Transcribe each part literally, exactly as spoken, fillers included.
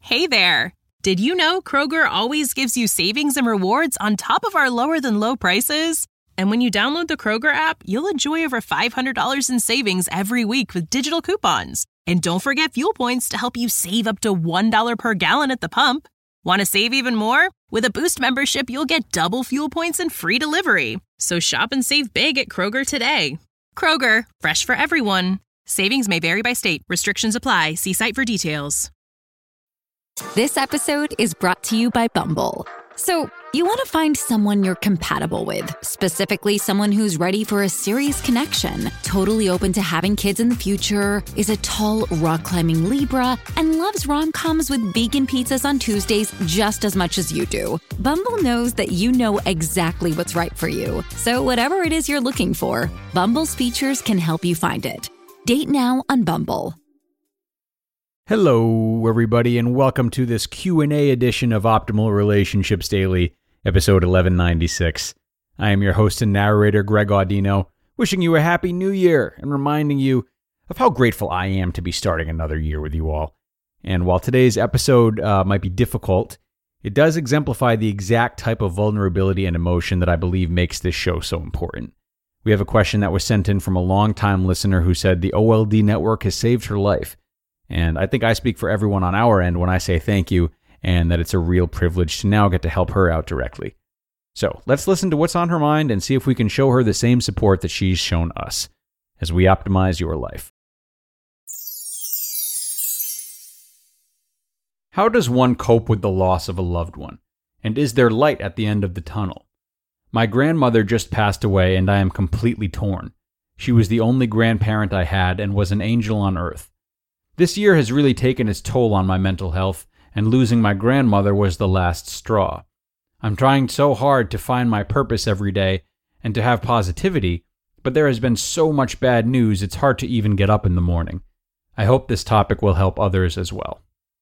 Hey there! Did you know Kroger always gives you savings and rewards on top of our lower-than-low prices? And when you download the Kroger app, you'll enjoy over five hundred dollars in savings every week with digital coupons. And don't forget fuel points to help you save up to one dollar per gallon at the pump. Want to save even more? With a Boost membership, you'll get double fuel points and free delivery. So shop and save big at Kroger today. Kroger, fresh for everyone. Savings may vary by state. Restrictions apply. See site for details. This episode is brought to you by Bumble. So, you want to find someone you're compatible with, specifically someone who's ready for a serious connection, totally open to having kids in the future, is a tall, rock-climbing Libra, and loves rom-coms with vegan pizzas on Tuesdays just as much as you do. Bumble knows that you know exactly what's right for you. So whatever it is you're looking for, Bumble's features can help you find it. Date now on Bumble. Hello, everybody, and welcome to this Q and A edition of Optimal Relationships Daily, episode eleven ninety-six. I am your host and narrator, Greg Audino, wishing you a happy new year and reminding you of how grateful I am to be starting another year with you all. And while today's episode uh, might be difficult, it does exemplify the exact type of vulnerability and emotion that I believe makes this show so important. We have a question that was sent in from a longtime listener who said the O L D network has saved her life. And I think I speak for everyone on our end when I say thank you, and that it's a real privilege to now get to help her out directly. So let's listen to what's on her mind and see if we can show her the same support that she's shown us as we optimize your life. How does one cope with the loss of a loved one? And is there light at the end of the tunnel? My grandmother just passed away and I am completely torn. She was the only grandparent I had and was an angel on earth. This year has really taken its toll on my mental health, and losing my grandmother was the last straw. I'm trying so hard to find my purpose every day and to have positivity, but there has been so much bad news it's hard to even get up in the morning. I hope this topic will help others as well.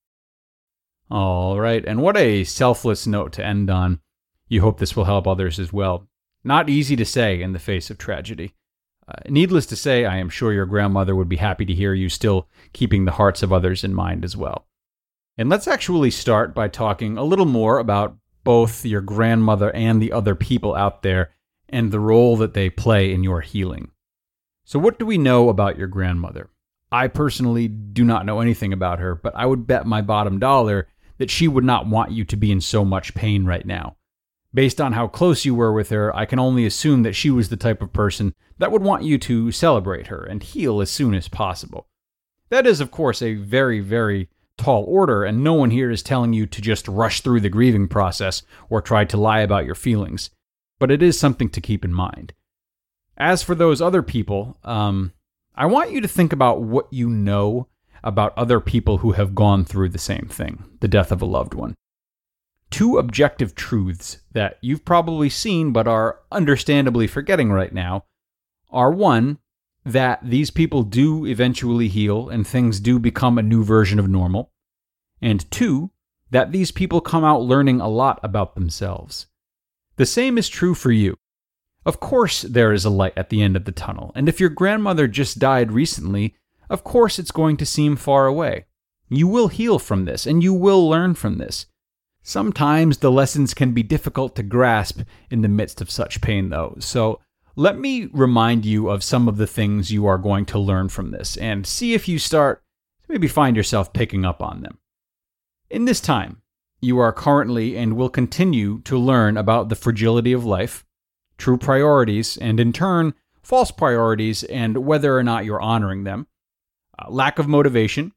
All right, and what a selfless note to end on. You hope this will help others as well. Not easy to say in the face of tragedy. Uh, needless to say, I am sure your grandmother would be happy to hear you still keeping the hearts of others in mind as well. And let's actually start by talking a little more about both your grandmother and the other people out there and the role that they play in your healing. So what do we know about your grandmother? I personally do not know anything about her, but I would bet my bottom dollar that she would not want you to be in so much pain right now. Based on how close you were with her, I can only assume that she was the type of person that would want you to celebrate her and heal as soon as possible. That is, of course, a very, very tall order, and no one here is telling you to just rush through the grieving process or try to lie about your feelings, but it is something to keep in mind. As for those other people, um, I want you to think about what you know about other people who have gone through the same thing, the death of a loved one. Two objective truths that you've probably seen but are understandably forgetting right now are, one, that these people do eventually heal and things do become a new version of normal, and two, that these people come out learning a lot about themselves. The same is true for you. Of course there is a light at the end of the tunnel, and if your grandmother just died recently, of course it's going to seem far away. You will heal from this, and you will learn from this. Sometimes the lessons can be difficult to grasp in the midst of such pain, though. So let me remind you of some of the things you are going to learn from this and see if you start to maybe find yourself picking up on them. In this time, you are currently and will continue to learn about the fragility of life, true priorities, and in turn, false priorities and whether or not you're honoring them, uh, lack of motivation,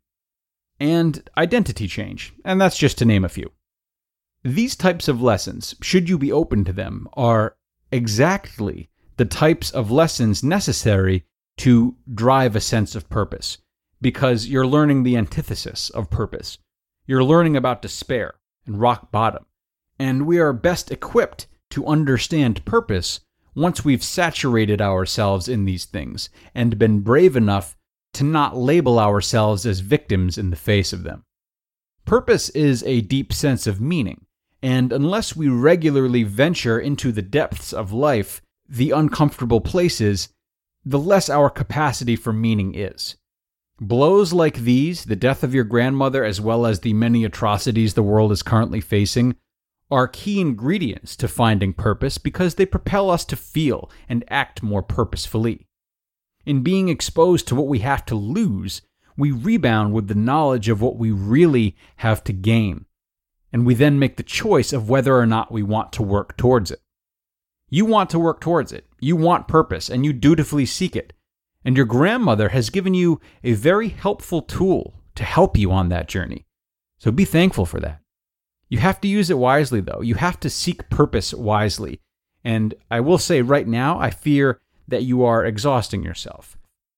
and identity change. And that's just to name a few. These types of lessons, should you be open to them, are exactly the types of lessons necessary to drive a sense of purpose, because you're learning the antithesis of purpose. You're learning about despair and rock bottom, and we are best equipped to understand purpose once we've saturated ourselves in these things and been brave enough to not label ourselves as victims in the face of them. Purpose is a deep sense of meaning. And unless we regularly venture into the depths of life, the uncomfortable places, the less our capacity for meaning is. Blows like these, the death of your grandmother as well as the many atrocities the world is currently facing, are key ingredients to finding purpose because they propel us to feel and act more purposefully. In being exposed to what we have to lose, we rebound with the knowledge of what we really have to gain, and we then make the choice of whether or not we want to work towards it. You want to work towards it, you want purpose, and you dutifully seek it. And your grandmother has given you a very helpful tool to help you on that journey. So be thankful for that. You have to use it wisely, though. You have to seek purpose wisely. And I will say right now, I fear that you are exhausting yourself.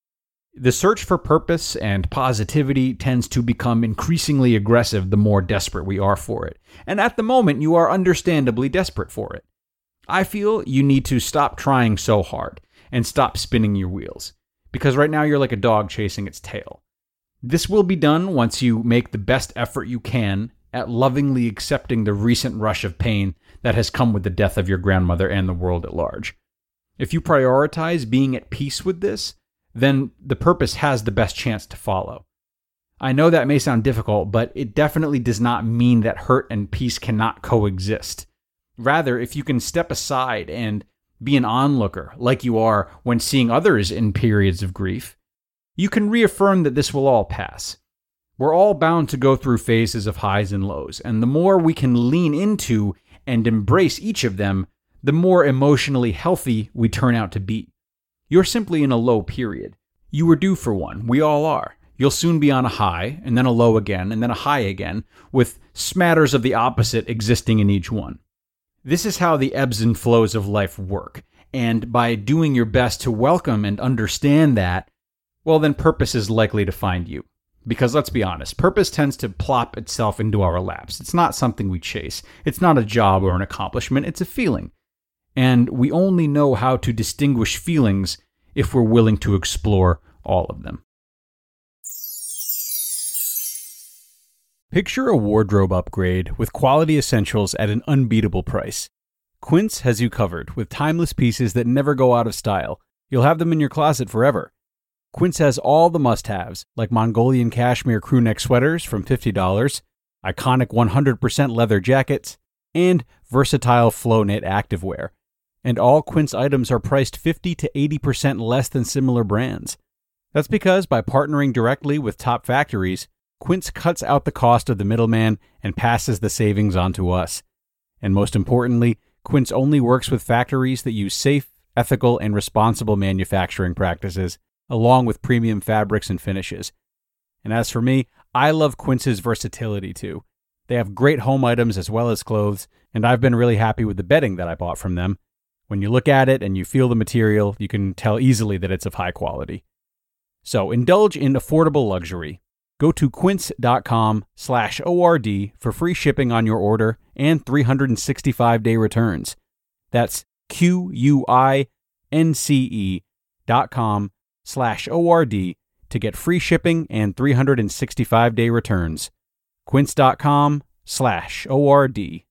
The search for purpose and positivity tends to become increasingly aggressive the more desperate we are for it. And at the moment, you are understandably desperate for it. I feel you need to stop trying so hard and stop spinning your wheels. Because right now you're like a dog chasing its tail. This will be done once you make the best effort you can at lovingly accepting the recent rush of pain that has come with the death of your grandmother and the world at large. If you prioritize being at peace with this, then the purpose has the best chance to follow. I know that may sound difficult, but it definitely does not mean that hurt and peace cannot coexist. Rather, if you can step aside and be an onlooker, like you are when seeing others in periods of grief, you can reaffirm that this will all pass. We're all bound to go through phases of highs and lows, and the more we can lean into and embrace each of them, the more emotionally healthy we turn out to be. You're simply in a low period. You were due for one. We all are. You'll soon be on a high, and then a low again, and then a high again, with smatters of the opposite existing in each one. This is how the ebbs and flows of life work, and by doing your best to welcome and understand that, well, then purpose is likely to find you. Because let's be honest, purpose tends to plop itself into our laps. It's not something we chase. It's not a job or an accomplishment. It's a feeling. And we only know how to distinguish feelings if we're willing to explore all of them. Picture a wardrobe upgrade with quality essentials at an unbeatable price. Quince has you covered with timeless pieces that never go out of style. You'll have them in your closet forever. Quince has all the must-haves, like Mongolian cashmere crewneck sweaters from fifty dollars, iconic one hundred percent leather jackets, and versatile flow knit activewear. And all Quince items are priced fifty to eighty percent less than similar brands. That's because by partnering directly with top factories, Quince cuts out the cost of the middleman and passes the savings on to us. And most importantly, Quince only works with factories that use safe, ethical, and responsible manufacturing practices, along with premium fabrics and finishes. And as for me, I love Quince's versatility too. They have great home items as well as clothes, and I've been really happy with the bedding that I bought from them. When you look at it and you feel the material, you can tell easily that it's of high quality. So indulge in affordable luxury. Go to quince.com slash ORD for free shipping on your order and three hundred sixty-five day returns. That's Q-U-I-N-C-E dot com slash O-R-D to get free shipping and three hundred sixty-five day returns. Quince.com slash O-R-D.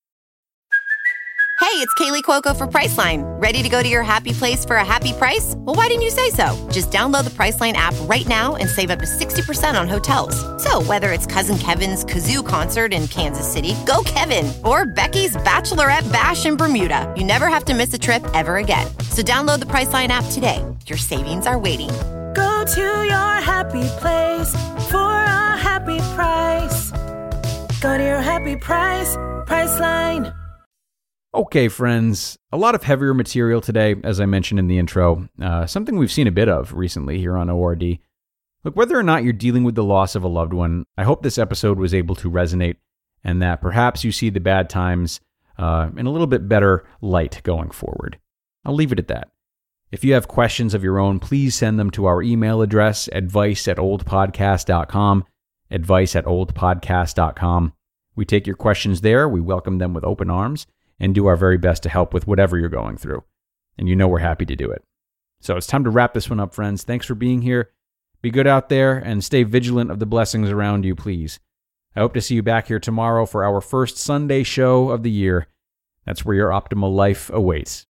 Hey, it's Kaylee Cuoco for Priceline. Ready to go to your happy place for a happy price? Well, why didn't you say so? Just download the Priceline app right now and save up to sixty percent on hotels. So whether it's Cousin Kevin's Kazoo Concert in Kansas City, go Kevin, or Becky's Bachelorette Bash in Bermuda, you never have to miss a trip ever again. So download the Priceline app today. Your savings are waiting. Go to your happy place for a happy price. Go to your happy price, Priceline. Okay, friends, a lot of heavier material today, as I mentioned in the intro, uh, something we've seen a bit of recently here on O R D. Look, whether or not you're dealing with the loss of a loved one, I hope this episode was able to resonate and that perhaps you see the bad times uh, in a little bit better light going forward. I'll leave it at that. If you have questions of your own, please send them to our email address, advice at oldpodcast dot com, advice at oldpodcast dot com. We take your questions there, we welcome them with open arms, and do our very best to help with whatever you're going through. And you know we're happy to do it. So it's time to wrap this one up, friends. Thanks for being here. Be good out there and stay vigilant of the blessings around you, please. I hope to see you back here tomorrow for our first Sunday show of the year. That's where your optimal life awaits.